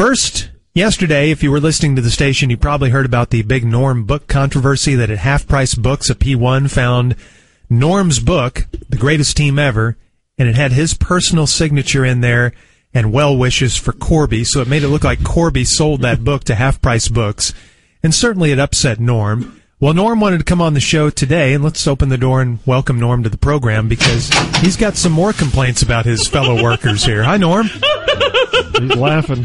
First, yesterday, if you were listening to the station, you probably heard about the big Norm book controversy that at Half Price Books, a P1 found Norm's book, The Greatest Team Ever, and it had his personal signature in there and well wishes for Corby, so it made it look like Corby sold that book to Half Price Books, and certainly it upset Norm. Well, Norm wanted to come on the show today, and let's open the door and welcome Norm to the program because he's got some more complaints about his fellow workers here. Hi, Norm. He's laughing.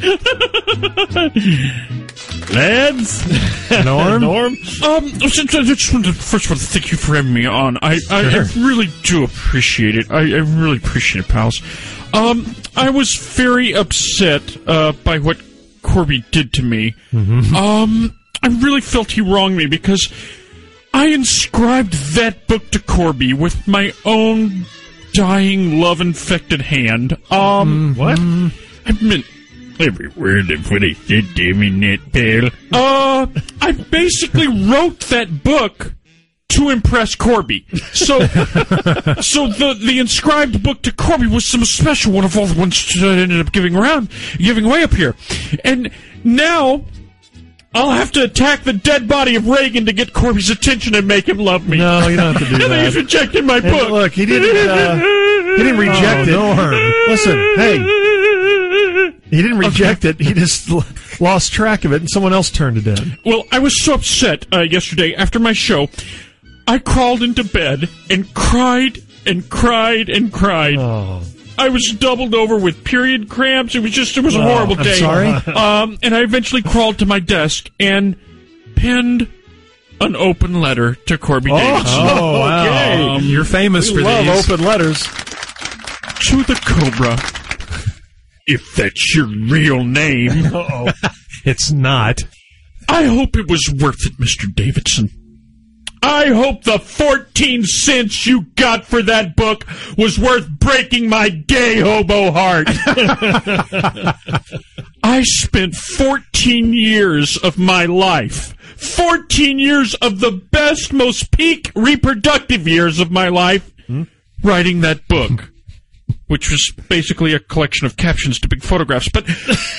Lads? Norm? I just wanted to first thank you for having me on. I really do appreciate it. I really appreciate it, pals. I was very upset by what Corby did to me. Mm-hmm. I really felt he wronged me because I inscribed that book to Corby with my own dying, love-infected hand. What? I meant every word of what I said, damn it, pal. I basically wrote that book to impress Corby. So the inscribed book to Corby was some special one of all the ones that I ended up giving away up here. And now I'll have to attack the dead body of Reagan to get Corby's attention and make him love me. No, you don't have to do that. And then he's rejected my book. Hey, look, he didn't reject it. Norm. Listen, hey, he didn't reject it. He just lost track of it, and someone else turned it in. Well, I was so upset yesterday after my show. I crawled into bed and cried and cried and cried. Oh. I was doubled over with period cramps. It was a horrible day. I'm sorry. And I eventually crawled to my desk and penned an open letter to Corby Davidson. Oh, wow. Okay. You're famous for Love these. open letters. To the Cobra, if that's your real name. Uh-oh. It's not. I hope it was worth it, Mr. Davidson. I hope the 14 cents you got for that book was worth breaking my gay hobo heart. I spent 14 years of my life, 14 years of the best, most peak reproductive years of my life, writing that book, which was basically a collection of captions to big photographs. But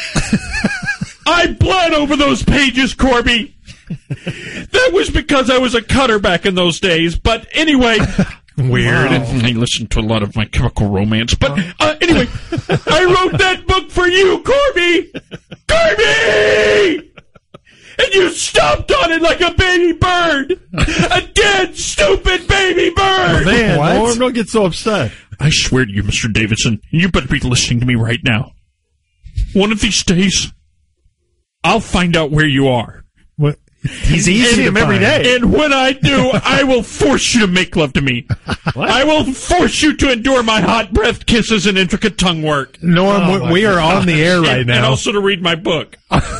I bled over those pages, Corby. That was because I was a cutter back in those days. But anyway, Weird. I listened to a lot of My Chemical Romance. But anyway, I wrote that book for you, Corby! Corby! And you stomped on it like a baby bird! A dead, stupid baby bird! Man, What? Norm, don't get so upset. I swear to you, Mr. Davidson, you better be listening to me right now. One of these days, I'll find out where you are. What? He's easy see to him every find. day. And when I do, I will force you to make love to me. I will force you to endure my hot breath kisses and intricate tongue work. Norm, we are on the air right And now. also to read my book.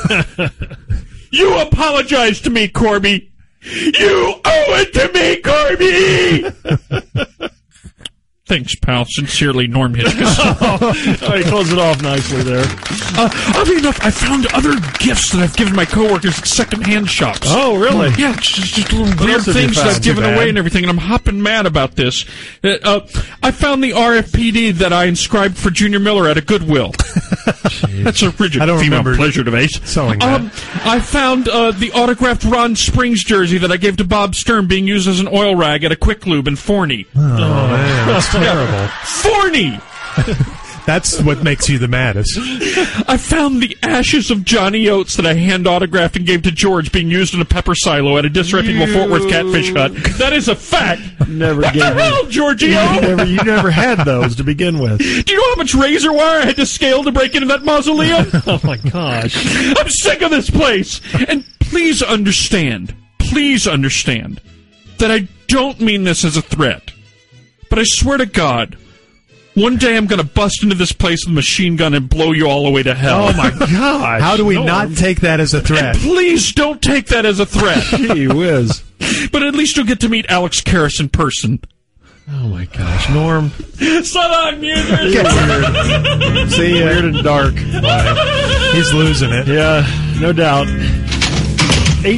You apologize to me, Corby. You owe it to me, Corby! Thanks, pal. Sincerely, Norm Hitchcock. All right, close it off nicely there. Oddly enough, I found other gifts that I've given my coworkers at second-hand shops. Oh, really? Yeah, just little weird else have you things that found? I've given Too bad. away and everything, and I'm hopping mad about this. I found the RFPD that I inscribed for Junior Miller at a Goodwill. That's a rigid I don't female remember pleasure device. selling that. I found the autographed Ron Springs jersey that I gave to Bob Stern being used as an oil rag at a Quick Lube in Forney. Oh, man, that's terrible. Forney! That's what makes you the maddest. I found the ashes of Johnny Oates that I hand autographed and gave to George being used in a pepper silo at a disreputable Fort Worth catfish hut. That is a fact. Never What the gave me- hell, Giorgio? You never had those to begin with. Do you know how much razor wire I had to scale to break into that mausoleum? Oh, my gosh. I'm sick of this place. And please understand that I don't mean this as a threat. But I swear to God, one day I'm going to bust into this place with a machine gun and blow you all the way to hell. Oh, my gosh. How do we Norm. not take that as a threat? Please don't take that as a threat. Gee whiz. But at least you'll get to meet Alex Karras in person. Oh, my gosh. Norm. So long, musers. Get weird. See ya. Weird and dark. He's losing it. Yeah, no doubt.